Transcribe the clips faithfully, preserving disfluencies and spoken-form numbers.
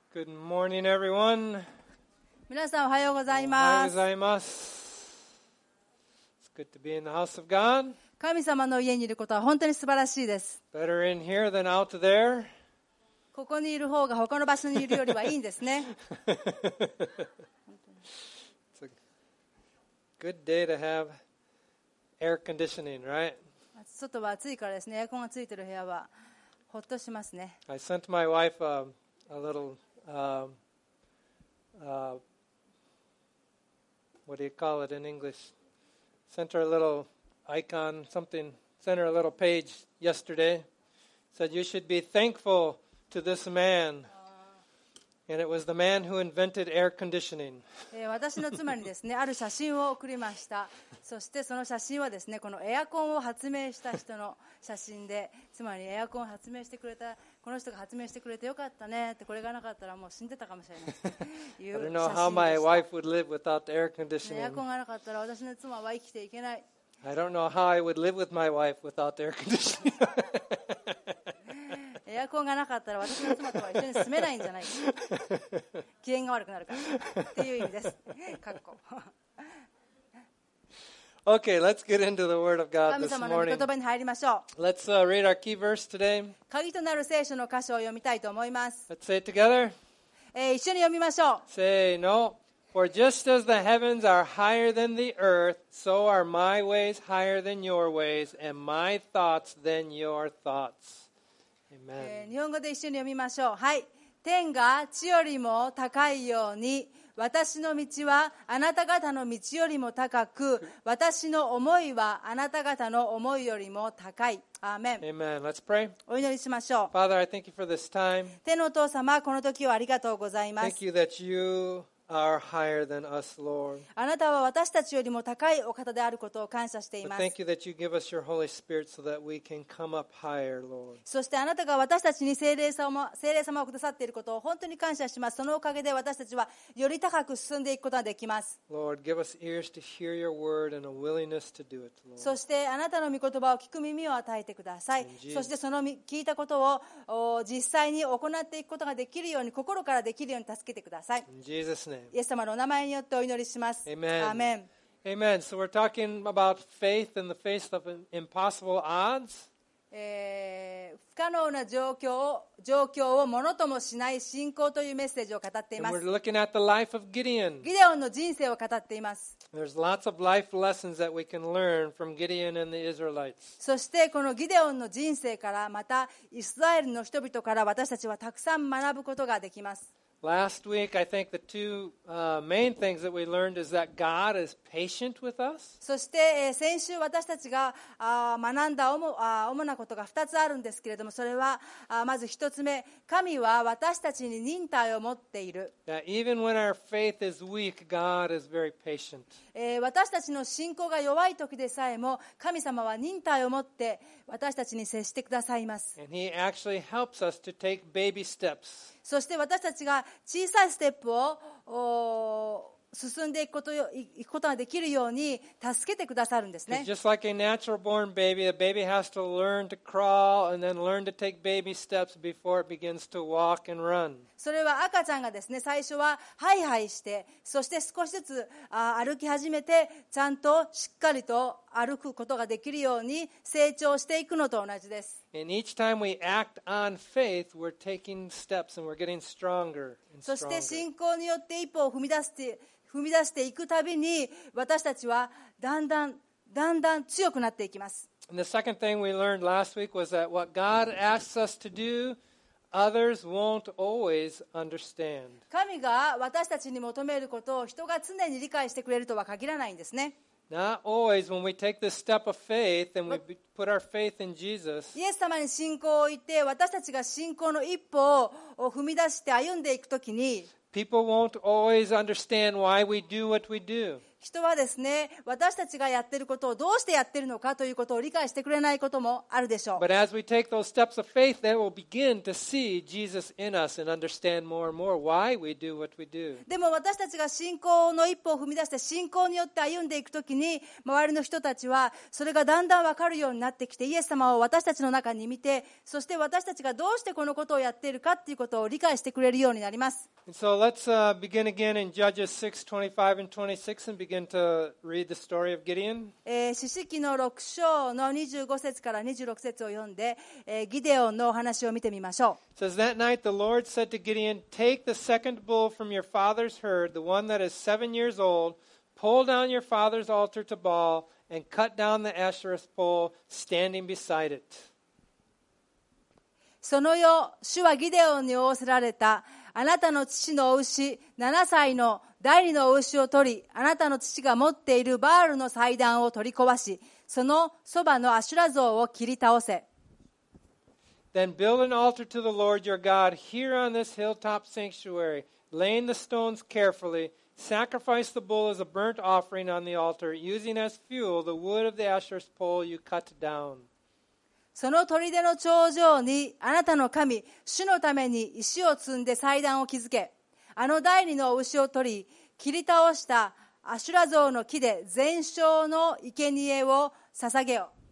Good morning, everyone. 皆さんおはようございおはようまごす。 ざいます。It's good to be in the house of God. 神様の家にいることは本当に素晴らしいです。 Better in here than out there. ここにいる方が他の場所にいるよりはいいんですね。 It's a good day to have air conditioning, right? 外は暑いからですね、エアコンがついている部屋はほっとしますね。 I sent my wife a, a little, um, uh, what do you call it in English? Sent her a little icon, something, sent her a little page yesterday. Said you should be thankful to this man. And it was the man who invented air conditioning. えー、私の妻にですね、ある写真を送りました。そしてその写真はですね、このエアコンを発明した人の写真で、つまりエアコンを発明してくれた、この人が発明してくれてよかったねって、これがなかったらもう死んでたかもしれないという I 写 don't 真 know how my でし wife would live without air た。エア conditioning. コンがなかったら私の妻は生きていけない。 I don't know how I would live with my wife without air conditioning. エアコンがなかったら私の妻とは一緒に住めないんじゃないか。機嫌が悪くなるからっていう意味です。かっこ。 Okay, let's get into the Word of God 神 this 様の御言 morning. 葉に入りましょう。 Let's uh, read our key verse today. 鍵となる聖書の箇所を読みたいと思います。 Let's say it together. えー一緒に読みましょう。 Say no. For just as the heavens are higher than the earth, so are my ways higher than your ways, and my thoughts than your thoughts. え Amen. ー日本語で一緒に読みましょう。はい。天が地よりも高いように、私の道はあなた方の道よりも高く、私の思いはあなた方の思いよりも高い。アーメン。 Amen. Let's pray. お祈りしましょう。 Father, I thank you for this time. 天のお父様、この時をありがとうございま Thank す。 you that you are higher than us, Lord. あなたは私たちよりも高いお方であることを感謝してい But ます。 thank you that you give us your Holy Spirit so that we can come up higher, Lord. そしてあなたが私たちに聖霊様、聖霊様をくださっていることを本当に感謝します。そのおかげで私たちはより高く進んでいくことができます。 Lord, give us ears to hear your word and a willingness to do it, そ Lord. してあなたの御言葉を聞く耳を与えてください。 Jesus そしてその聞いたことをお実際に行っていくことができるように、心からできるように助けてください。 In Jesus' name. イエス様のお名前によってお祈りします。 Amen. アーメン。 Amen. So we're talking about faith in the face of impossible odds. えー不可能な状況を状況をものともしない信仰というメッセージを語ってい And ま we're す。 looking at the life of Gideon. ギデオンの人生を語っています。 There's lots of life lessons that we can learn from Gideon and the Israelites. そしてこのギデオンの人生からまたイスラエルの人々から私たちはたくさん学ぶことができます。 Last week, I think the two uh, main things that we learned is that God is patient with us. そしてえー先週私たちがあー学んだ主あー主なことがふたつあるんですけれども、それはあーまずひとつめ、神は私たちに忍耐を持っている。 That even when our faith is weak, God is very patient. えー私たちの信仰が弱い時でさえも神様は忍耐を持って私たちに接してくださいます。 And He actually helps us to take baby steps. そして私たちが小さいステップをお進んでいくことよいくことができるように助けてくださるんですね。 Just like a natural born baby, a baby has to learn to crawl and then learn to take baby steps before it begins to walk and run. それは赤ちゃんがですね、最初はハイハイして、そして少しずつあ歩き始めて、ちゃんとしっかりと歩くことができるように成長していくのと同じです。 And each time we act on faith, we're taking steps and we're getting stronger and そして stronger. 信仰によって一歩を踏み出して踏み出していくたびに、私たちはだんだんだんだん強くなっていきます。 And the second thing we learned last week was that what God asks us to do, others won't always understand. 神が私たちに求めることを人が常に理解してくれるとは限らないんですね。 Not always when we take this step of faith and we be- put our faith in Jesus, イエス様に信仰を置いて、私たちが信仰の一歩を踏み出して歩んでいくときに、 people won't always understand why we do what we do. 人はですね、私たちがやっていることをどうしてやっているのかということを理解してくれないこともあるでしょう。 But as we take those steps of faith, then we'll begin to see Jesus in us and understand more and more why we do what we do. でも私たちが信仰の一歩を踏み出して信仰によって歩んでいくときに、周りの人たちはそれがだんだん分かるようになってきて、イエス様を私たちの中に見て、そして私たちがどうしてこのことをやっているかということを理解してくれるようになります。 And so let's uh, begin again in Judges six twenty-five and twenty-six and begin to read the story of Gideon. えー、士師記のろく章のにじゅうご節からにじゅうろく節を読んで、えー、ギデオンのお話を見てみましょう。 It says, That night the Lord said to Gideon, Take the second bull from your father's herd, the one that is seven years old, pull down your father's altar to Baal, and cut down the Asherah pole standing beside it. その夜、主はギデオンに仰せられた。あなたの父のお牛、ななさいの第二のお牛を取り、あなたの父が持っているバールの祭壇を取り壊し、そのそばのアシュラ像を切り倒せ。 Then build an altar to the Lord your God here on this hilltop sanctuary, laying the stones carefully. Sacrifice the bull as a burnt offering on the altar, using as fuel the wood of the Asherah pole you cut down. その砦の頂上にあなたの神、主のために石を積んで祭壇を築け。あの第二の牛を取り、切り倒したアシュラ像の木で全焼の生贄を捧げよ。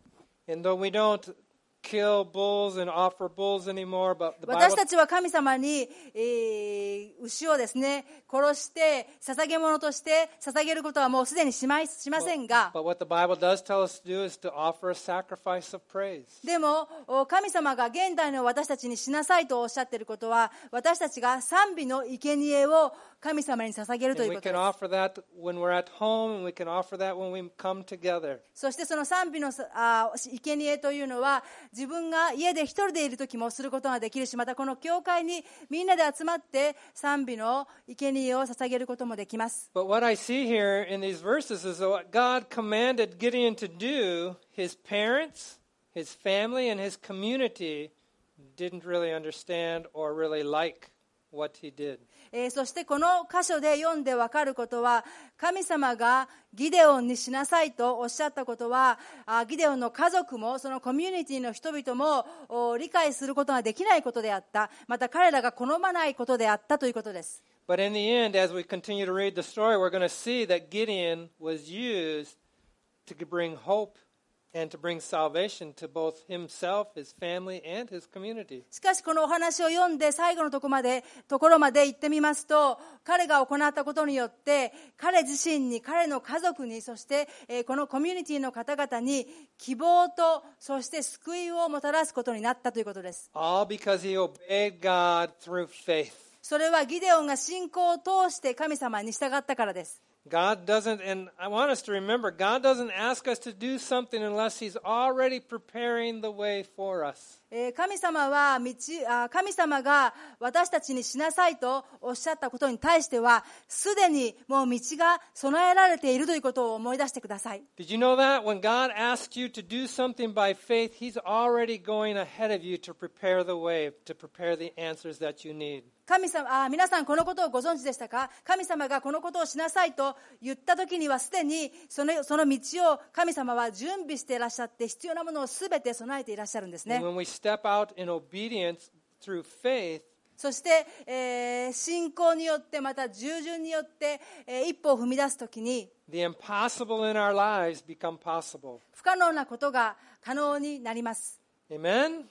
And though we don't kill bulls and offer bulls anymore, but the 私 Bible, たちは神様に、えー牛をですね、殺して捧げ物として捧げることはもうすでにしまいしませんが、 but what the Bible does tell us to do is to offer a sacrifice of praise. でもお神様が現代の私たちにしなさいとおっしゃっていることは、私たちが賛美の生贄を神様に捧げると And いう we こと can です。 offer that when we're at home, and we can offer that when we come together. そしてその賛美のあ生贄というのは、自分が家で一人でいる時もすることができるし、またこの教会にみんなで集まって賛美の生贄を捧げることもできます。 But what I see here in these verses is that what God commanded Gideon to do, his parents, his family, and his community didn't really understand or really like what he did. えー、そしてこの箇所で読んで分かることは、神様がギデオンにしなさいとおっしゃったことは、あギデオンの家族もそのコミュニティの人々もお理解することができないことであった。また彼らが好まないことであったということです。 But in the end, as we continue to read the story, we're going to see that Gideon was used to bring hope and to bring salvation to both himself, his family, and his community. しかしこのお話を読んで最後のところまで、ところまで行ってみますと、彼が行ったことによって彼自身に、彼の家族に、そして、えー、このコミュニティの方々に希望とそして救いをもたらすことになったということです。 All because he obeyed God through faith. それはギデオンが信仰を通して神様に従ったからです。 God doesn't, and I want us to remember, God doesn't ask us to do something unless He's already preparing the way for us. えー神様は道あ神様が私たちにしなさいとおっしゃったことに対しては、すでにもう道が備えられているということを思い出してください。 Did you know that? When God asks you to do something by faith, He's already going ahead of you to prepare the way, to prepare the answers that you need. 神様あ皆さんこのことをご存知でしたか？神様がこのことをしなさいと言った時にはすでにその、その道を神様は準備していらっしゃって、必要なものをすべて備えていらっしゃるんですね。 And when we step out in obedience through faith, そして、えー信仰によってまた従順によって、えー一歩を踏み出すときに the impossible in our lives become possible. 不可能なことが可能になります。 Amen?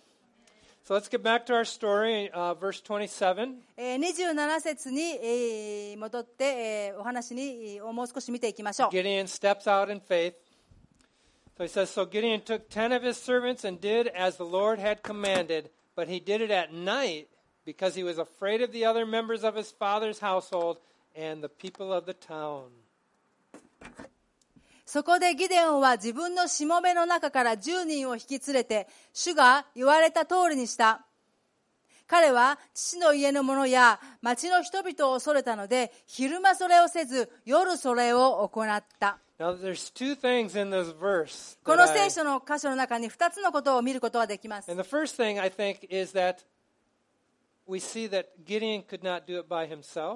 So let's get back to our story, uh, verse twenty-seven. えーにじゅうなな節に、えー戻って、えーお話にえーもう少し見ていきましょう。 Gideon steps out in faith. So he says, So Gideon took ten of his servants and did as the Lord had commanded, but he did it at night because he was afraid of the other members of his father's household and the people of the town. そこでギデオンは自分のしもべの中からじゅうにんを引き連れて、主が言われた通りにした。彼は父の家の者や町の人々を恐れたので、昼間それをせず、夜それを行った。 Now there's two things in this verse. こ that の I- 聖書の箇所の中にふたつのことを見ることができます。 and the first thing I think is that we see that Gideon could not do it by himself.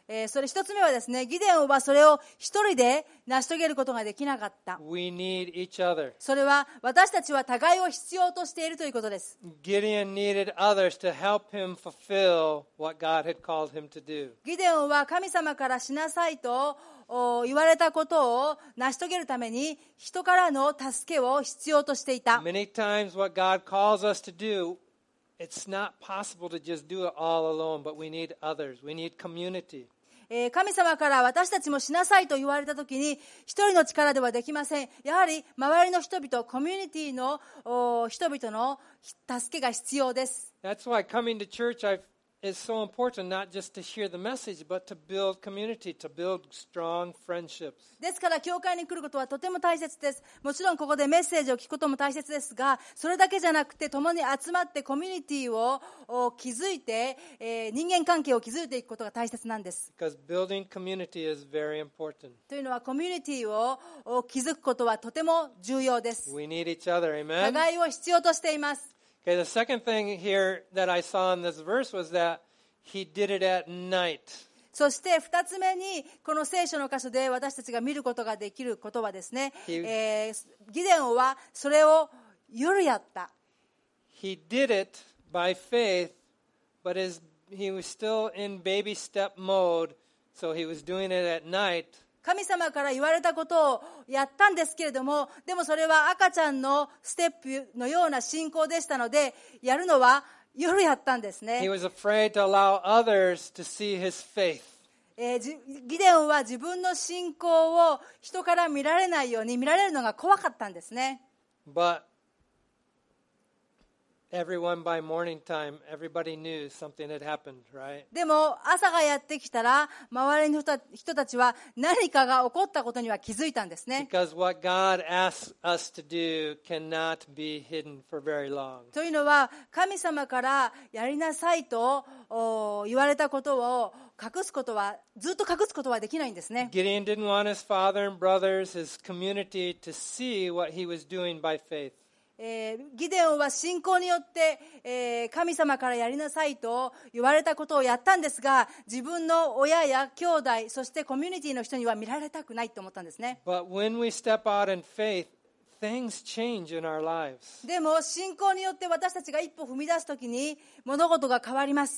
えーそれ一つ目はですね、ギデオンはそれを一人で成し遂げることができなかった。 We need each other. それは私たちは互いを必要としているということです。 Gideon needed others to help him fulfill what God had called him to do. ギデオンは神様からしなさいとお言われたことを成し遂げるために人からの助けを必要としていた。 Many times what God calls us to do, it's not possible to just do it all alone, but we need others. We need community. えー神様から私たちもしなさいと言われたときに一人の力ではできません。やはり周りの人々、コミュニティのお人々の助けが必要です。 That's why coming to church I've, is so important, not just to hear the message, but to build community, to build strong friendships. ですから教会に来ることはとても大切です。もちろんここでメッセージを聞くことも大切ですが、それだけじゃなくて共に集まってコミュニティをお築いて、えー人間関係を築いていくことが大切なんです。 Because building community is very important. というのはコミュニティをお築くことはとても重要です。 We need each other, amen? 互いを必要としています。 Okay, the second thing here that I saw in this verse was that he did it at night. そして二つ目にこの聖書の箇所で私たちが見ることができることはですね、 He- えーギデオンはそれを夜やった。 He did it by faith, but his, he was still in baby step mode, so he was doing it at night. 神様から言われたことをやったんですけれども、でもそれは赤ちゃんのステップのような信仰でしたので、やるのは夜やったんです He ね。 was afraid to allow others to see his faith. えーじギデオンは自分の信仰を人から見られないように、見られるのが怖かったんですね。 But everyone by morning time, everybody knew something had happened, right? でも朝がやってきたら周りの人た人たちは何かが起こったことには気づいたんですね。 Because what God asks us to do cannot be hidden for very long. というのは神様からやりなさいとお言われたことを隠すことはずっと隠すことはできないんですね。 Gideon didn't want his father and brothers, his community, to see what he was doing by faith. えーギデオンは信仰によって、えー神様からやりなさいと言われたことをやったんですが、自分の親や兄弟、そしてコミュニティの人には見られたくないと思ったんですね。 But when we step out in faith, things change in our lives. でも信仰によって私たちが一歩踏み出すときに物事が変わります。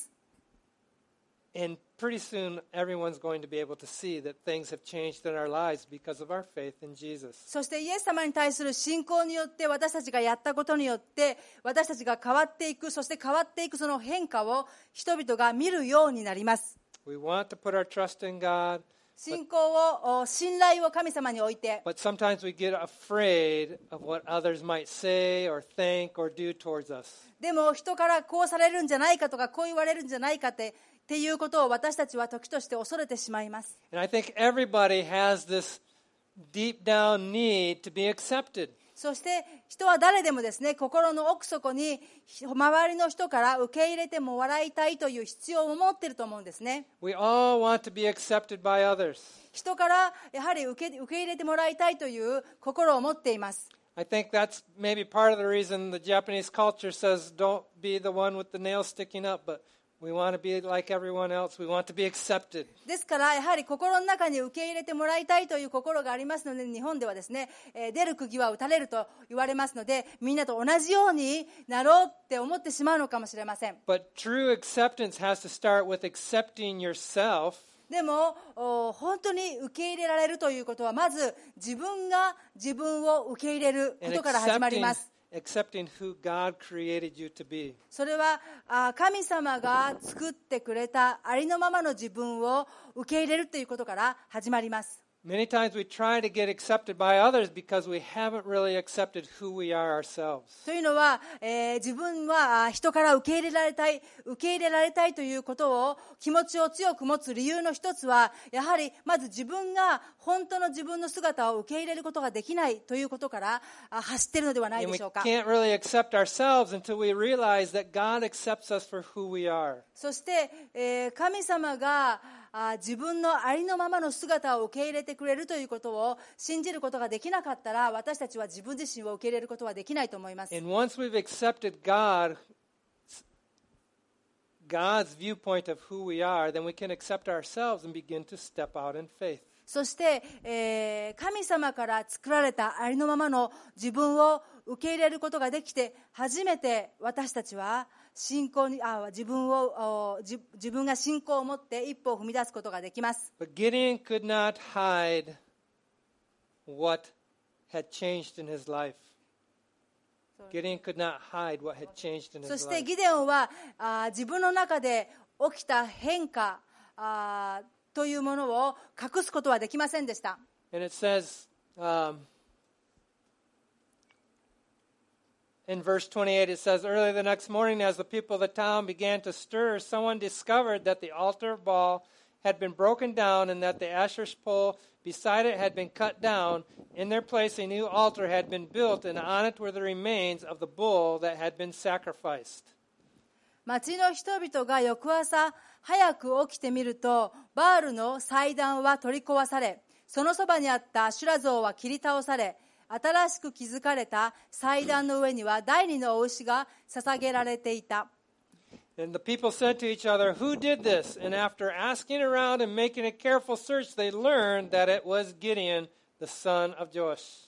And pretty soon, everyone's going to be able to see that things have changed in our lives because of our faith in Jesus. そしてイエス様に対する信仰によって私たちがやったことによって私たちが変わっていく、そして変わっていくその変化を人々が見るようになります。 We want to put our trust in God, 信仰を、お信頼を神様に置いて、 but sometimes we get afraid of what others might say or think or do towards us. でも人からこうされるんじゃないかとかこう言われるんじゃないかってっていうことを私たちは時として恐れてしまいます。 And I think everybody has this deep down need to be accepted. そして人は誰でもですね、心の奥底に周りの人から受け入れてもらいたいという必要を持っていると思うんですね。 We all want to be accepted by others. 人からやはり受け、受け入れてもらいたいという心を持っています。 I think that's maybe part of the reason the Japanese culture says don't be the one with the nails sticking up, but we want to be like everyone else. We want to be accepted. ですからやはり心の中に受け入れてもらいたいという心がありますので、日本ではですね、えー出る釘は打たれると言われますので、みんなと同じようになろうって思ってしまうのかもしれません。 But true acceptance has to start with accepting yourself. でもお本当に受け入れられるということは、まず自分が自分を受け入れるこ And とから始まり accepting, ます。 accepting who God created you to be. それはあ神様が作ってくれたありのままの自分を受け入れるということから始まります。 Many times we try to get accepted by others because we haven't really accepted who we are ourselves. というのは、えー自分はあ人から受け入れられたい、受け入れられたいということを気持ちを強く持つ理由の一つは、やはりまず自分が本当の自分の姿を受け入れることができないということからあ走っているのではない And で we しょうか。 can't really accept ourselves until we realize that God accepts us for who we are. そして、えー神様があ自分のありのままの姿を受け入れてくれるということを信じることができなかったら、私たちは自分自身を受け入れることはできないと思います。 And once we've accepted God, God's viewpoint of who we are, then we can accept ourselves and begin to step out in faith. そして、えー、神様から作られたありのままの自分を受け入れることができて、初めて私たちは信仰にあ自分を自自分が信仰を持って一歩を踏み出すことができます。 But Gideon could not hide what had changed in his life. Gideon could not hide what had changed in his life. そしてギデオンはあ自分の中で起きた変化あというものを隠すことはできませんでした。 And it says, um, in verse twenty-eight, it says, early the next morning, as the people of the town began to stir, someone discovered that the altar of Baal had been broken down and that the Asher's pole beside it had been cut down. In their place, a new altar had been built, and on it were the remains of the bull that had been sacrificed. 町の人々が翌朝早く起きてみると、バールの祭壇は取り壊され、そのそばにあったアシュラ像は切り倒され、新しく築かれた祭壇の上には第二のお牛が捧げられていた。 And the people said to each other, "Who did this?" And after asking around and making a careful search, they learned that it was Gideon, the son of Joash.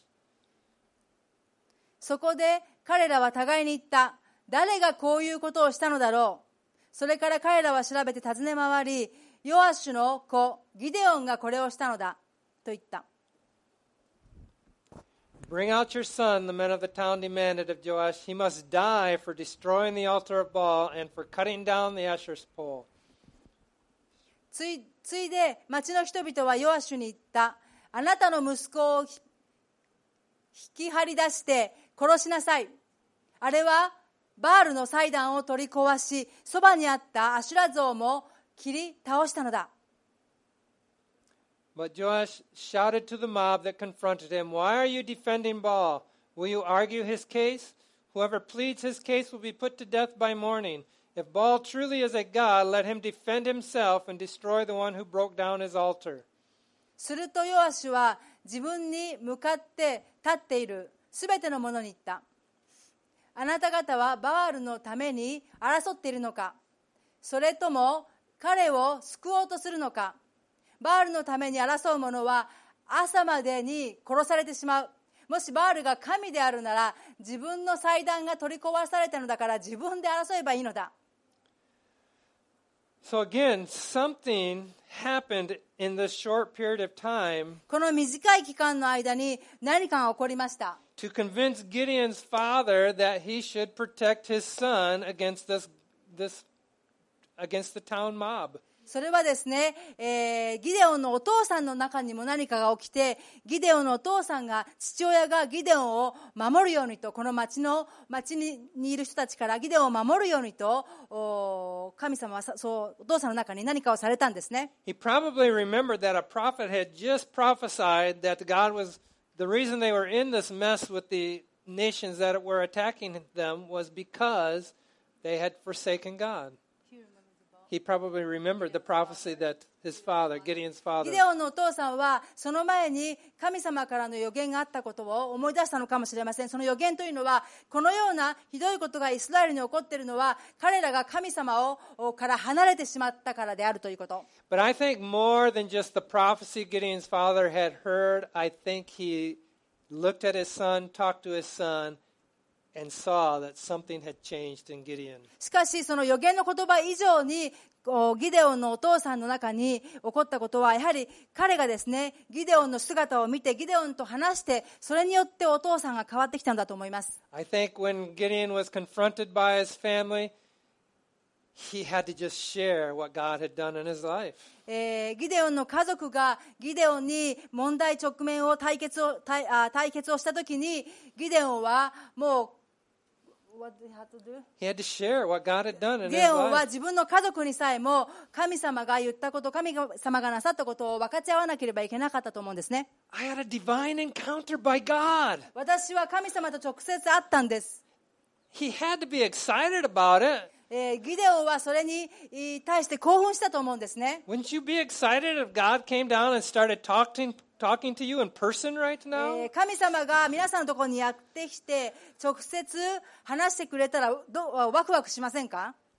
そこで彼らは互いに言った。誰がこういうことをしたのだろう。それから彼らは調べて尋ね回り、ヨアシュの子ギデオンがこれをしたのだと言った。 Bring out your son, the men of the town demanded of Joash. He must die for destroying the altar of Baal and for cutting down the Asher's pole. つい、ついで町の人々はヨアシュに言った。あなたの息子を引き張り出して殺しなさい。あれはバールの祭壇を取り壊し、そばにあったアシュラ像も切り倒したのだ。 But Joash shouted to the mob that confronted him, "Why are you defending Baal? Will you argue his case? Whoever pleads his case will be put to death by morning. If Baal truly is a god, let him defend himself and destroy the one who broke down his altar." するとヨアシュは自分に向かって立っているすべての者に言った。あなた方はバールのために争っているのか、それとも彼を救おうとするのか。バールのために争う者は朝までに殺されてしまう。もしバールが神であるなら、自分の祭壇が取り壊されたのだから自分で争えばいいのだ。 So again, something happened in this short period of time この短い期間の間に何かが起こりました。 to convince Gideon's father that he should protect his son against this, this, against the town mob. それはですね、えー、ギデオンのお父さんの中にも何かが起きて、ギデオンのお父さんが、父親がギデオンを守るようにと、この町の、町にいる人たちからギデオンを守るようにと、お神様はそう、お父さんの中に何かをされたんですね。 He probably remembered that a prophet had just prophesied that God was, the reason they were in this mess with the nations that were attacking them was because they had forsaken God. He probably remembered the prophecy that his father, Gideon's father. ギデオンのお父さんはその前に神様からの予言があったことを思い出したのかもしれません。その予言というのは、このようなひどいことがイスラエルに起こっているのは、彼らが神様をから離れてしまったからであるということ。 But I think more than just the prophecy Gideon's father had heard, I think he looked at his son, talked to his son, and saw that something had changed in Gideon. しかしその予言の言葉以上にギデオンのお父さんの中に起こったことは、やはり彼がですね、ギデオンの姿を見てギデオンと話して、それによってお父さんが変わってきたんだと思います。 I think when Gideon was confronted by his family, he had to just share what God had done in his life. えー、ギデオンの家族がギデオンに問題直面を対決を 対, あ対決をしたときに、ギデオンはもうWhat did he have to do? He had to share what God had done in his ギデオンは life. 自分の家族にさえも神様が言ったこと、神様がなさったことを分かち合わなければいけなかったと思うんですね。 I had a divine encounter by God. 私は神様と直接会ったんです。 He had to be excited about it. えー、ギデオンはそれに対して興奮したと思うんですね。 Wouldn't you be excited if God came down and started talking, talking to you in person right now? えー、神様が皆さんのところにやってきて直接話してくれたらどワクワクしませんか？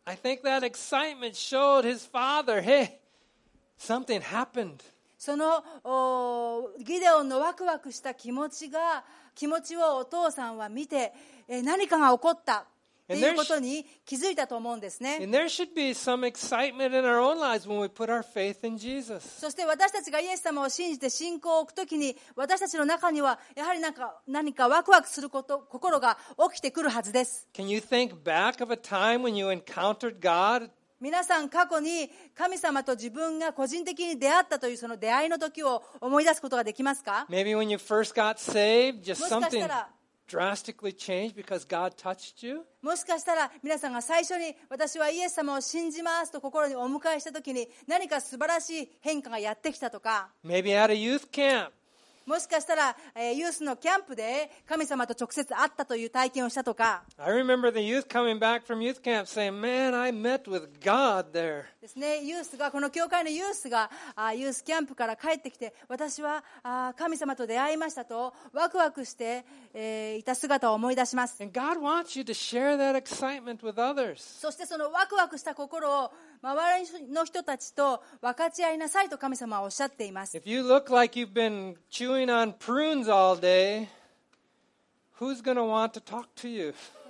I think that excitement showed his father, hey, something happened. そのおギデオンのワクワクした気持ちが気持ちをお父さんは見て、え何かが起こったっていうことに気づいたと思うんですね。 And there should be some excitement in our own lives when we put our faith in Jesus. そして私たちがイエス様を信じて信仰を置くときに、私たちの中にはやはりなんか何かワクワクすること心が起きてくるはずです。 Can you think back of a time when you encountered God? 皆さん過去に神様と自分が個人的に出会ったというその出会いの時を思い出すことができますか？ Maybe when you first got saved, just もしかし something たら drastically changed because God touched you? もしかしたら皆さんが最初に私はイエス様を信じますと心にお迎えした時に何か素晴らしい変化がやってきたとか、 Maybe at a youth camp. もしかしたら、えーユースのキャンプで神様と直接会ったという体験をしたとか I remember the youth coming back from youth camp saying, man, I met with God there. ですね、ユースがこの教会のユースがあユースキャンプから帰ってきて私はあ神様と出会いましたとワクワクして、えーいた姿を思い出します。 And God wants you to share that excitement with others. そしてそのワクワクした心を周りの人たちと分かち合いなさいと神様はおっしゃっています。 If you look like you've been chewing on prunes all day, who's going to want to talk to you?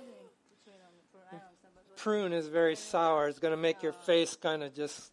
Prune is very sour. It's going to make your face kind of just...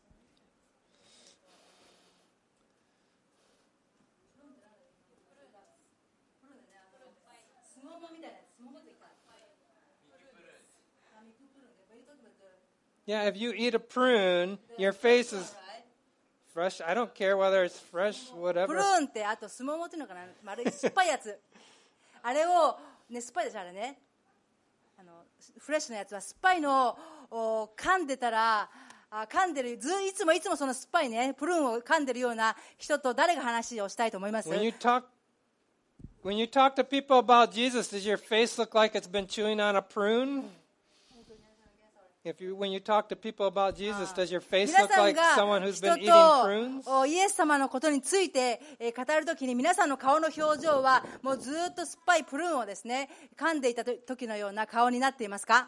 'Yeah, if you eat a prune, your face is fresh. I don't care whether it's fresh, プ whatever. ルーンってあとスモモっていうのかな、丸い酸っぱいやつあれを、ね、酸っぱいでしょあれね、あのフレッシュなやつは酸っぱいのを噛んでたらあ噛んでるずいつもいつもその酸っぱいねプルーンを噛んでるような人と誰が話をしたいと思います？ When you talk, when you talk to people about Jesus, does your face look like it's been chewing on a prune? If you, when you talk to people about Jesus, does your face 皆 look さん like が someone who's 人 been eating と prunes? おイエス様のことについて、えー語るときに皆さんの顔の表情はもうずっと酸っぱいプルーンをですね噛んでいた時のような顔になっていますか？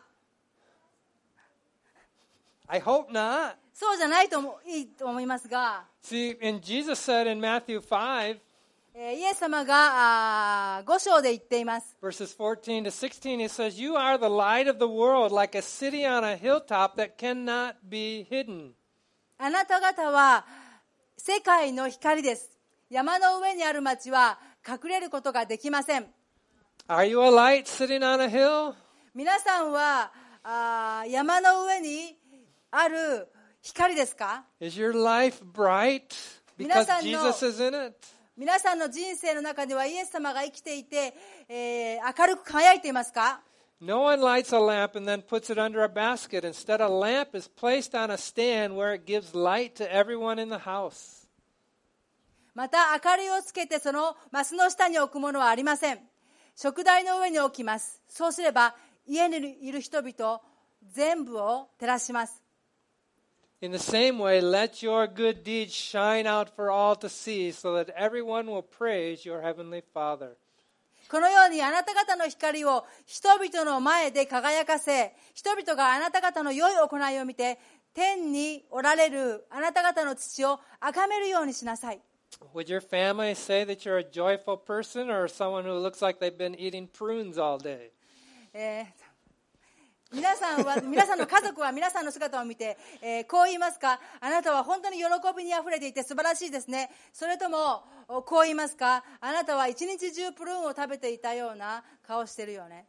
I hope not. そうじゃないと思いいと思いますが、 See, and Jesus said in Matthew five, えーイエス様があーご章で言っています。 verses fourteen to sixteen, he says, You are the light of the world, like a city on a hilltop that cannot be hidden. あなた方は世界の光です。山の上にある町は隠れることができません。 Are you a light sitting on a hill? 皆さんはあー山の上にある光ですか？ Is your life bright because 皆さんの Jesus is in it? 皆さんの人生の中にはイエス様が生きていて、えー明るく輝いていますか？ No one lights a lamp and then puts it under a basket. Instead, a lamp is placed on a stand where it gives light to everyone in the house. また明かりをつけてそのマスの下に置くものはありません。食台の上に置きます。そうすれば家にいる人々全部を照らします。 In the same way, let your good deeds shine out for all to see, so that everyone will praise your heavenly Father. このようにあなた方の光を人々の前で輝かせ、人々があなた方の良い行いを見て、天におられるあなた方の父を崇めるようにしなさい。 Would your family say that you're a joyful person or someone who looks like they've been eating prunes all day? えー皆さんは皆さんの家族は皆さんの姿を見て、えーこう言いますか？あなたは本当に喜びにあふれていて素晴らしいですね。それともこう言いますか？あなたは一日中プルーンを食べていたような顔してるよね。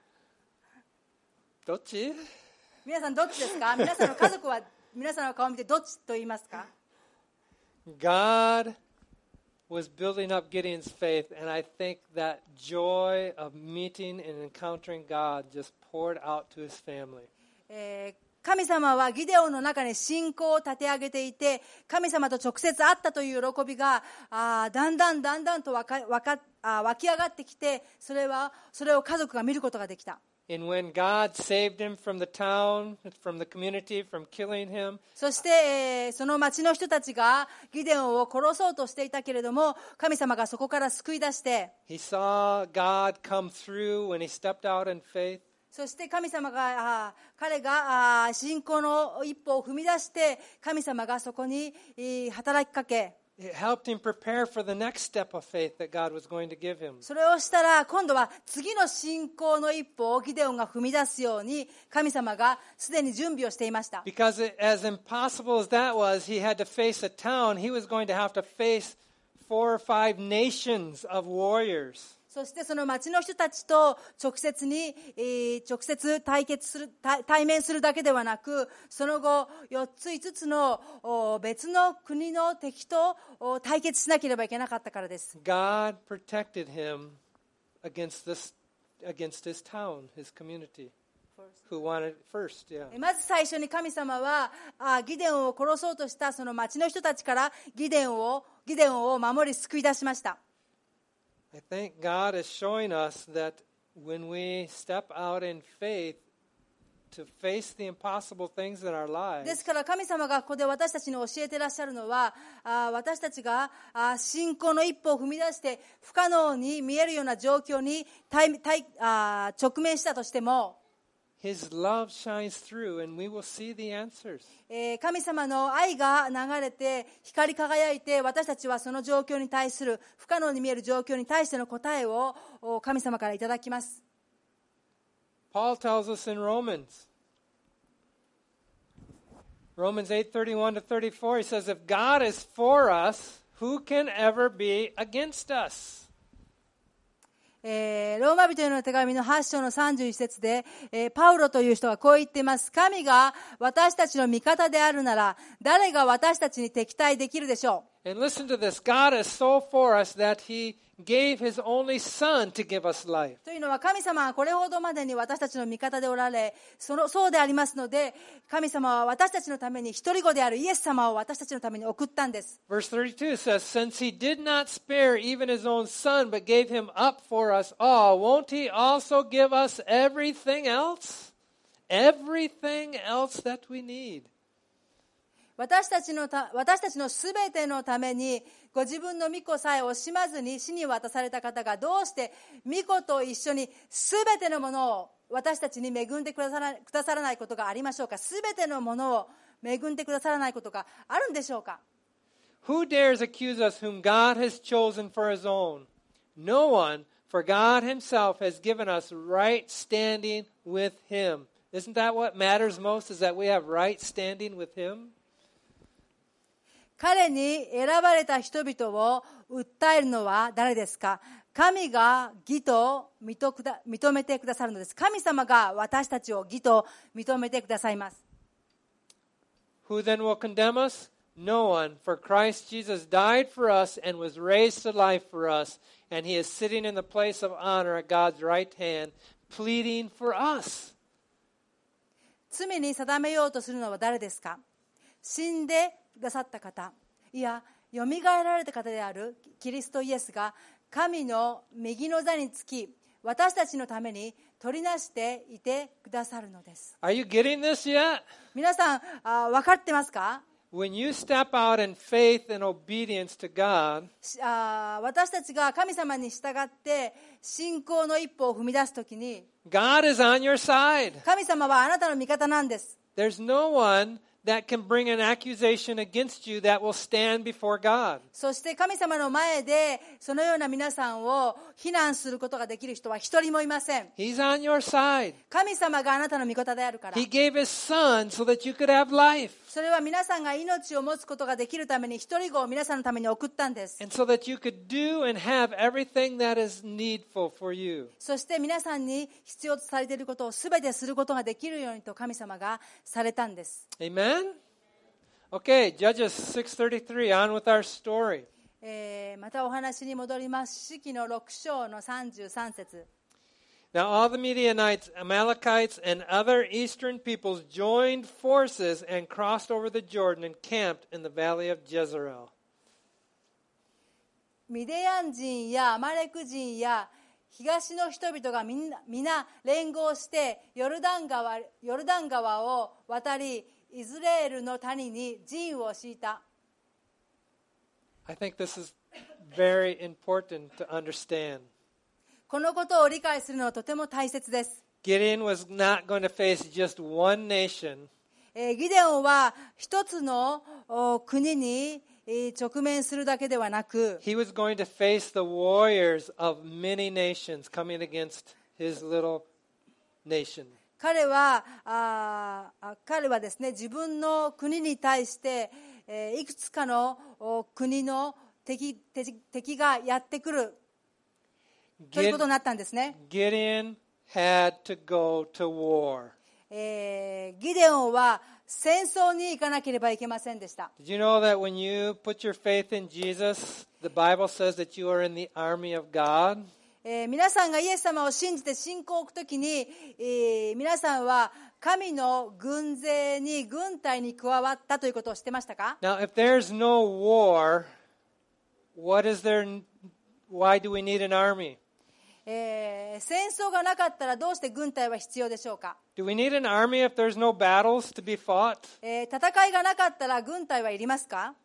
どっち？ 皆さんどっちですか？皆さんの家族は皆さんの顔を見てどっちと言いますか？ God was building up Gideon's faith, and I think that joy of meeting and encountering God just poured out to his family. えー神様はギデオンの中に信仰を立て上げていて、神様と直接会ったという喜びがあだんだんだんだんとわかわかあ湧き上がってきて、それはそれを家族が見ることができた。 And when God saved him from the town, from the community, from killing him, そして、えーその町の人たちがギデオンを殺そうとしていたけれども、神様がそこから救い出して、 he saw God come through when he stepped out in faith. そして神様が、あ彼があ信仰の一歩を踏み出して、神様がそこにえー働きかけ、 It helped him prepare for the next step of faith that God was going to give him. それをしたら、今度は次の信仰の一歩をギデオンが踏み出すように、神様がすでに準備をしていました。 Because it, as impossible as that was, he had to face a town. He was going to have to face four or five nations of warriors. そしてその町の人たちと直接に、えー直接対決する、対対面するだけではなく、その後よっついつつのお別の国の敵とお対決しなければいけなかったからです。 God protected him against this, against his town, his community, who wanted first. Yeah. えまず最初に神様はあギデオンを殺そうとしたその町の人たちからギデオンをギデオンを守り救い出しました。 I think God is showing us that when we step out in faith to face the impossible things in our で lives, すから神様がここで私たちに教えていらっしゃるのは、あ私たちがあ信仰の一歩を踏み出して不可能に見えるような状況に対対あ直面したとしても、 His love shines through and we will see the answers. えー神様の愛が流れて光り輝いて、私たちはその状況に対する不可能に見える状況に対しての答えをお神様からいただきます。 Paul tells us in Romans, Romans eight thirty-one to thirty-four, he says, if God is for us, who can ever be against us? えーローマ人への手紙のはち章のさんじゅういち節で、えーパウロという人がこう言っています。神が私たちの味方であるなら、誰が私たちに敵対できるでしょう。 And listen to this, God is so for us that he gave his only son to give us life. というのは、神様はこれほどまでに私たちの味方でおられ、そのそうでありますので、神様は私たちのために一人子であるイエス様を私たちのために送ったんです。 Verse thirty-two says, since he did not spare even his own son, but gave him up for us all, won't he also give us everything else? Everything else that we need. 私たちのた私たちのすべてのためにご自分の御子さえ惜しまずに死に渡された方が、どうして御子と一緒にすべてのものを私たちに恵んでくださらくださらないことがありましょうか。すべてのものを恵んでくださらないことがあるんでしょうか。 Who dares accuse us whom God has chosen for his own? No one, for God himself has given us right standing with him. Isn't that what matters most, is that we have right standing with him? 彼に選ばれた人々を訴えるのは誰ですか。神が義と認めてくださるのです。神様が私たちを義と認めてくださいます。 Who then will condemn us? No one, for Christ Jesus died for us and was raised to life for us, and he is sitting in the place of honor at God's right hand, pleading for us. 罪に定めようとするのは誰ですか。死んでくださった方、いやよみがえられた方であるキリストイエスが神の右の座につき、私たちのために取りなしていてくださるのです。 Are you getting this yet? 皆さんあ分かってますか。 When you step out in faith and obedience to God, あ私たちが神様に従って信仰の一歩を踏み出すときに、 God is on your side. 神様はあなたの味方なんです。 There's no one that can bring an accusation against you that will stand before God. そして神様の前でそのような皆さんを非難することができる人は一人もいません。 He's on your side. 神様があなたの味方であるから。 He gave his son so that you could have life. それは皆さんが命を持つことができるために一人子を皆さんのために送ったんです。 And so that you could do and have everything that is needful for you. そして皆さんに必要とされていることを全てすることができるようにと神様がされたんです。 Amen? Okay, Judges six thirty-three, on with our story. えーまたお話に戻ります。四記のろく章のさんじゅうさん節。 Now all the Midianites, Amalekites, and other eastern peoples joined forces and crossed over the Jordan and camped in the valley of Jezreel. ミディアン人やアマレク人や東の人々がみんな皆連合してヨルダン川、ヨルダン川を渡り、イスラエルの谷に陣を敷いた。 I think this is very important to understand. このことを理解するのはとても大切です。 Gideon was not going to face just one nation. えーギデオンは一つのお国にえー直面するだけではなく、 He was going to face the warriors of many nations coming against his little nation. 彼はあー彼はですね、自分の国に対して、えーいくつかのお国の敵、敵、敵がやってくるということになったんですね。 Gideon had to go to war. えーギデオンは戦争に行かなければいけませんでした。 Did you know that when you put your faith in Jesus, the Bible says that you are in the army of God? えー皆さんがイエス様を信じて信仰を置くときに、えー皆さんは神の軍勢に軍隊に加わったということを知ってましたか？ Now, if there's no war, what is there? Why do we need an army? えー戦争がなかったらどうして軍隊は必要でしょうか？ Do we need an army if there's no battles to be fought? えー戦いがなかったら軍隊はいりますか？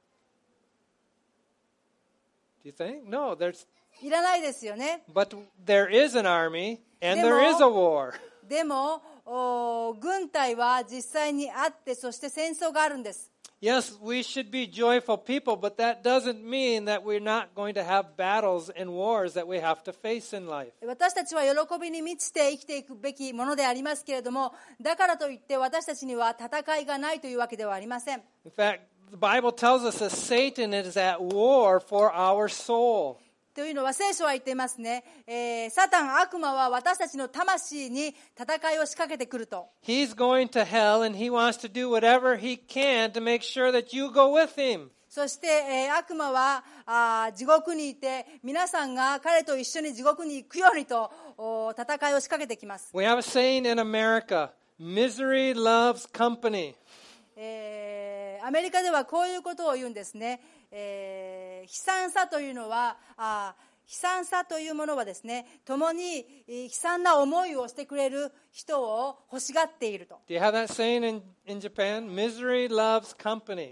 Do you think? No, there's いらないですよね。 but there is an army and Demo- there is a war. でもお軍隊は実際にあって、そして戦争があるんです。 Yes, we should be joyful people, but that doesn't mean that we're not going to have battles and wars that we have to face in life. 私たちは喜びに満ちて生きていくべきものでありますけれども、だからといって私たちには戦いがないというわけではありません。 In fact, the Bible tells us that Satan is at war for our soul. というのは聖書は言っていますね、えーサタン、悪魔は私たちの魂に戦いを仕掛けてくると。 He's going to hell and he wants to do whatever he can to make sure that you go with him. そして、えー悪魔はあー地獄にいて、皆さんが彼と一緒に地獄に行くようにとお戦いを仕掛けてきます。 We have a saying in America, misery loves company. えーアメリカではこういうことを言うんですね。えー悲惨さというのはあ悲惨さというものはですね、共にえー悲惨な思いをしてくれる人を欲しがっていると。 Do you have that saying in, in Japan? Misery loves company.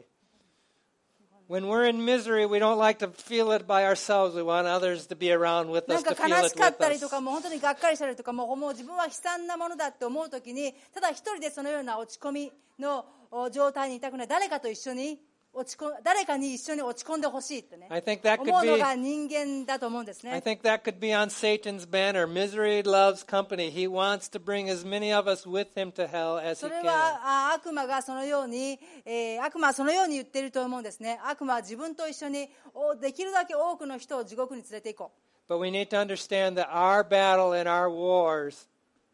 When we're in misery, we don't like to feel it by ourselves. We want others to be around with な us んか to feel 悲 it しかっ with たりとか、 us. もう本当にがっかりしたりとか、もうもう自分は悲惨なものだって思うときに、ただ一人でそのような落ち込みのお状態にいたくない、誰かと一緒に落ち込誰かに一緒に落ち込んでほしいってね、 I think that 思 could うの be が人間だと思うんです I ね。 think that could be on Satan's banner. Misery loves company. He wants to bring as many of us with him to hell as そ he れ can. はあ悪魔がそのように、えー悪魔はそのように言っていると思うんですね。悪魔は自分と一緒におできるだけ多くの人を地獄に連れて行こう。 But we need to understand that our battle and our wars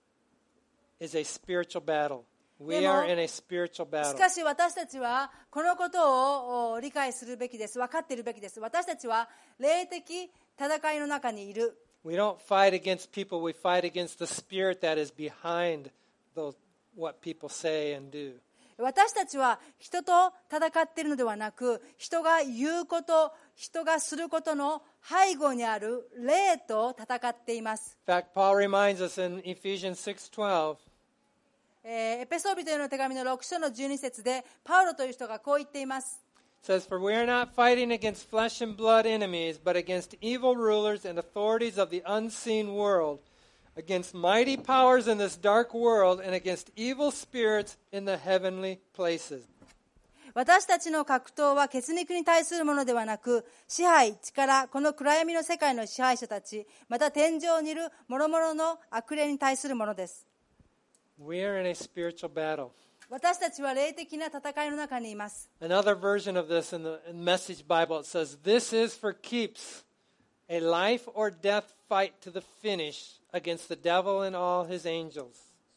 is a spiritual battle. We Demo- are in a spiritual し battle. かし私たちはこのことをお理解するべきです。分かっているべきです。私たちは霊的戦いの中にいる。 We don't fight against people. We fight against the spirit that is behind those, what people say and do. 私たちは人と戦っているのではなく、人が言うこと、人がすることの背後にある霊と戦っています。 In fact, Paul reminds us in Ephesians six twelve, えーエペソビトへの手紙のろく章のじゅうに節でパウロという人がこう言っています。 says, For we are not fighting against flesh and blood enemies, but against evil rulers and authorities of the unseen world, against mighty powers in this dark world, and against evil spirits in the heavenly places. 私たちの格闘は血肉に対するものではなく、支配、力、この暗闇の世界の支配者たち、また天上にいる諸々の悪霊に対するものです。 We are in a spiritual battle. 私たちは霊的な戦いの中にいます。 Another version of this in the in Message Bible, it says, This is for keeps, a life or death fight to the finish against the devil and all his angels.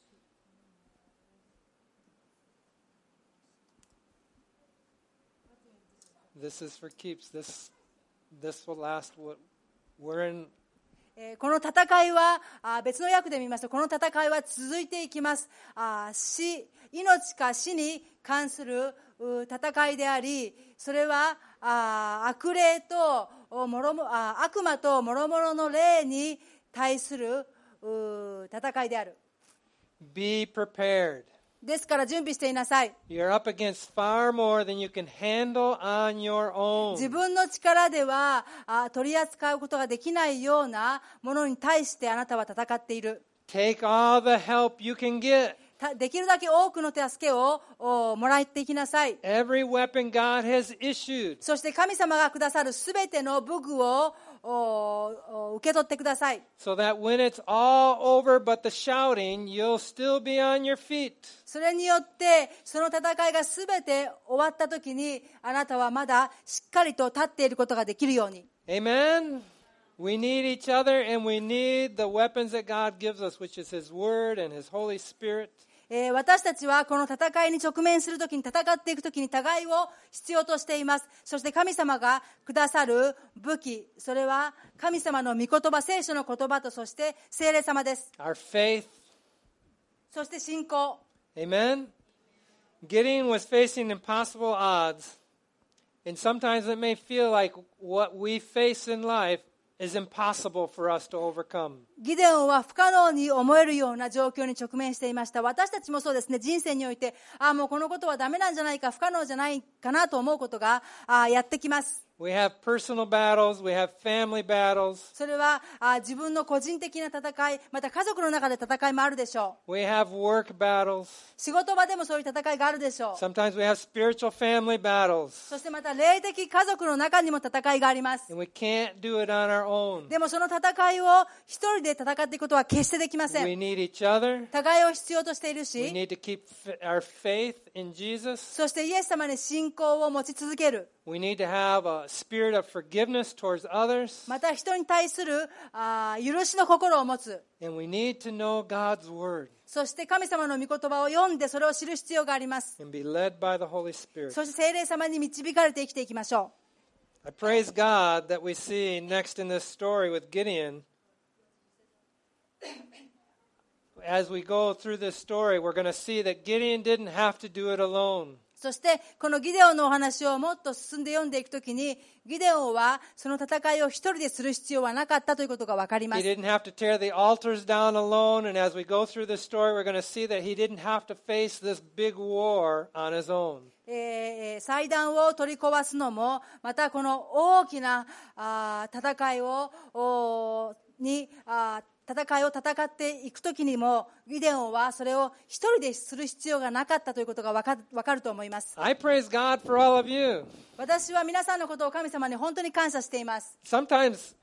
This is for keeps. This, this will last. What we're in. えーこの戦いはあー別の訳で見ますと、この戦いは続いていきます。あー死、命か死に関するう戦いであり、それはあー悪霊とおもろもあー悪魔と諸々の霊に対するう戦いである。 Be prepared. ですから準備していなさい。 You're up against far more than you can handle on your own. 自分の力ではあ取り扱うことができないようなものに対してあなたは戦っている。 take all the help you can get. たできるだけ多くの助けをおもらっていきなさい。 Every weapon God has issued. そして神様がくださるすべての武具をおお受け取ってください。 So that when it's all over but the shouting, you'll still be on your feet. それによってその戦いがすべて終わった時にあなたはまだしっかりと立っていることができるように。 Amen? We need each other and we need the weapons that God gives us, which is His Word and His Holy Spirit. えー私たちはこの戦いに直面するときに、戦っていくときに互いを必要としています。そして神様がくださる武器、それは神様の御言葉、聖書の言葉と、そして聖霊様です。 Our faith. そして信仰。 Amen? Gideon was facing impossible odds. And sometimes it may feel like what we face in life is impossible for us to overcome. ギデオンは不可能に思えるような状況に直面していました。私たちもそうですね、人生において、ああ、もうこのことはダメなんじゃないか、不可能じゃないかなと思うことがあやってきます。 We have personal battles, we have family battles, それはあ自分の個人的な戦い、また家族の中で戦いもあるでしょう。 we have work battles, 仕事場でもそういう戦いがあるでしょう。 sometimes we have spiritual family battles, そしてまた霊的家族の中にも戦いがあります。 and we can't do it on our own. でもその戦いを一人で戦っていくことは決してできませ We ん。 need each other. 互いを必要としている We し、 need to keep f- our faith in Jesus. そしてイエス様に信仰を持ち続ける。 We need to have a spirit of forgiveness towards others. また人に対するあ許しの心を持つ。 And we need to know God's Word そして神様の御言葉を読んでそれを知る必要があります。 and be led by the Holy Spirit. そして聖霊様に導かれて生きていきましょ I praise God that we see next in this story with Gideon. As we go through this story, we're going to see that Gideon didn't have to do it alone. う。そしてこのギデオンのお話をもっと進んで読んでいくときに、ギデオンはその戦いを一人でする必要はなかったということが分かりま He す。 didn't have to tear the altars down alone. And as we go through this story, we're going to see that he didn't have to face this big war on his own. えー祭壇を取り壊すのも、またこの大きなあー戦いをおーにあー戦いを戦っていくときにも、ギデオンはそれを一人でする必要がなかったということが分か、分かると思います。 I praise God for all of you. 私は皆さんのことを神様に本当に感謝しています。 Sometimes,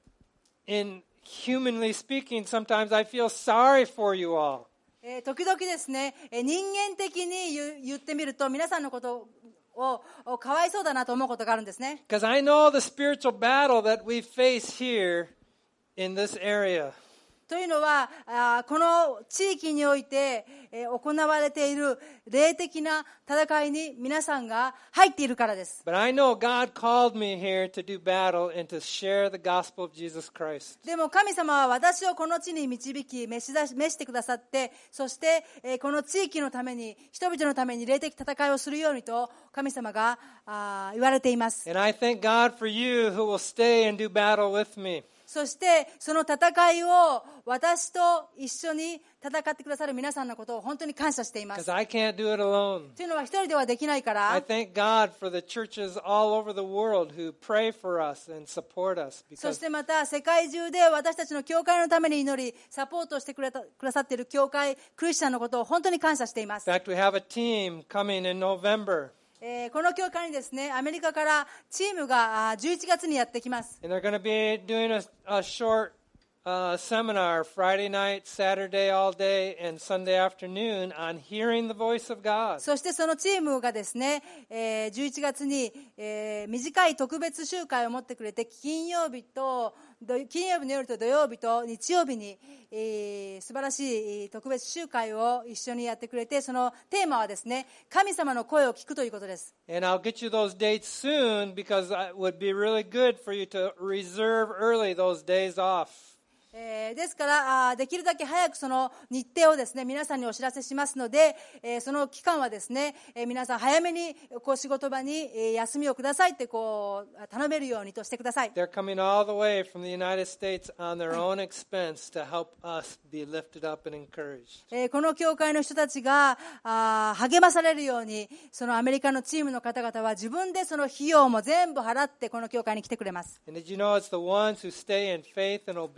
in humanly speaking, sometimes I feel sorry for you all. えー時々ですね、えー人間的に言う言ってみると、皆さんのことををかわいそうだなと思うことがあるんですね。 Because I know the spiritual battle that we face here in this area. というのは、あーこの地域において、えー行われている霊的な戦いに皆さんが入っているからです。 But I know God called me here to do battle and to share the gospel of Jesus Christ. でも神様は私をこの地に導き、召し出し召してくださって、そして、えーこの地域のために、人々のために霊的戦いをするようにと神様があー言われています。 And I thank God for you who will stay and do battle with me. そしてその戦いを私と一緒に戦ってくださる皆さんのことを本当に感謝していま Because す。 I can't do it alone. というのは一人ではできないか I ら、 thank God for the churches all over the world who pray for us and support us. そ Because してまた世界中で私たちの教会のために祈りサポートしてくれたくださっている教会クリスチャンのことを本当に感謝しています。 in fact, we have a team coming in November. えーこの教会にですね、アメリカからチームがあーじゅういちがつにやってきます。 And they're going to be doing a, a short uh, seminar Friday night, Saturday all day, and Sunday afternoon on hearing the voice of God. そしてそのチームがですね、えーじゅういちがつに、えー短い特別集会を持ってくれて、金曜日と土金曜日の夜と土曜日と日曜日に、えー素晴らしい特別集会を一緒にやってくれて、そのテーマはですね、神様の声を聞くということです。 And I'll get you those dates soon because it would be really good for you to reserve early those days off. えーですからあーできるだけ早くその日程をですね皆さんにお知らせしますので、えーその期間はですね、えー皆さん早めにこう仕事場にえー休みをくださいってこう頼めるようにとしてください。 They're coming all the way from the United States on their own expense to help us be lifted up and encouraged. えーこの教会の人たちがあー励まされるように、そのアメリカのチームの方々は自分でその費用も全部払ってこの教会に来てくれます。 And did you know it's the ones who stay in faith and obedience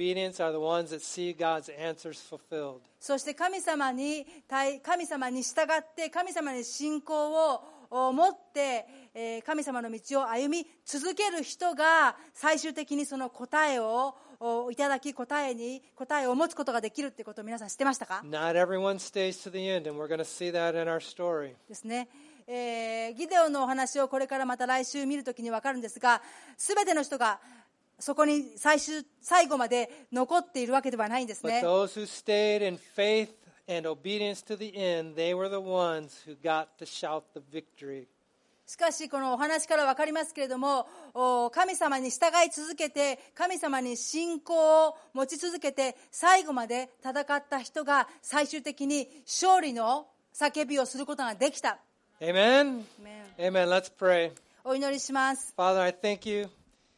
are the ones that see God's answers fulfilled. そして神様に対神様に従って神様に信仰を持ってえー神様の道を歩み続ける人が最終的にその答えをおいただき答えに答えを持つことができるということを皆さん知ってましたか？ Not everyone stays to the end, and we're going to see that in our story. ですね。えーギデオンのお話をこれからまた来週見るときに分かるんですが、すべての人がそこに最終最後まで残っているわけではないんです But ね。 those who stayed in faith and obedience to the end, they were the ones who got to shout the victory. しかしこのお話から分かりますけれども、お神様に従い続けて神様に信仰を持ち続けて最後まで戦った人が最終的に勝利の叫びをすることができた。 Amen? Amen. Let's pray. お祈りします。 Father, I thank you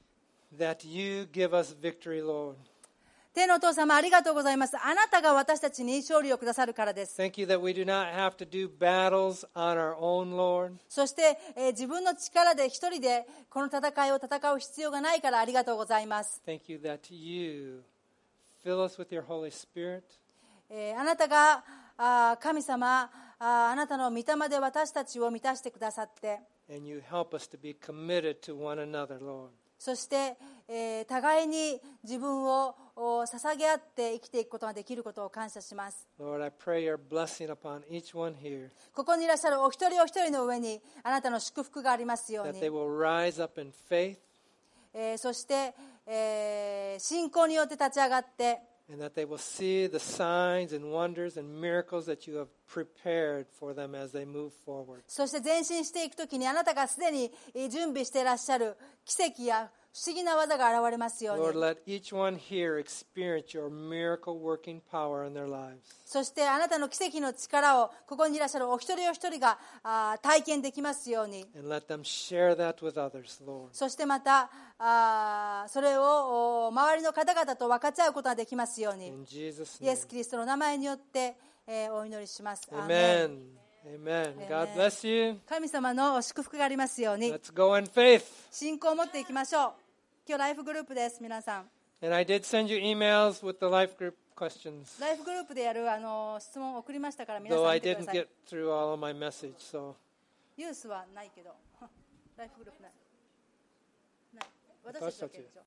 that you give us victory, Lord. 天のお父様ありがとうございます。あなたが私たちに勝利をくださるからです。 Thank you that we do not have to do battles on our own, Lord. そして、えー自分の力で一人でこの戦いを戦う必要がないからありがとうございます。 Thank you that you fill us with your Holy Spirit. えーあなたがあー神様あーあなたの御霊で私たちを満たしてくださって、 And you help us to be committed to one another, Lord. そして、えー互いに自分をお捧げ合って生きていくことができることを感謝します。 Lord, I pray your blessing upon each one here, ここにいらっしゃるお一人お一人の上にあなたの祝福がありますよう that に they、will rise up in faith えーそして、えー信仰によって立ち上がって、 and that they will see the signs and wonders and miracles that you have prepared for them as they move forward. そして前進していくときにあなたがすでにえー準備していらっしゃる奇跡や不思議な技が現れますよう Lord, に。 let each one here experience your miracle working power in their lives. そしてあなたの奇跡の力をここにいらっしゃるお一人お一人があー体験できますように。 And let them share that with others, Lord. そしてまたあーそれをお周りの方々と分かち合うことができますように。 In Jesus' イエ name. ス・キリストの名前によって、えーお祈りします。アーメン Amen. Amen. God bless you. 神様の祝福がありますように。 Let's go in faith. 信仰を持っていきましょう。今日ライフグループです皆さん。 And I did send you emails with the life group questions, ライフグループでやるあの質問を送りましたから皆さ though ん I 見てく didn't ださい。 get through all of my message. So ユースはないけどライフグループない。ない私たちだけでしょ。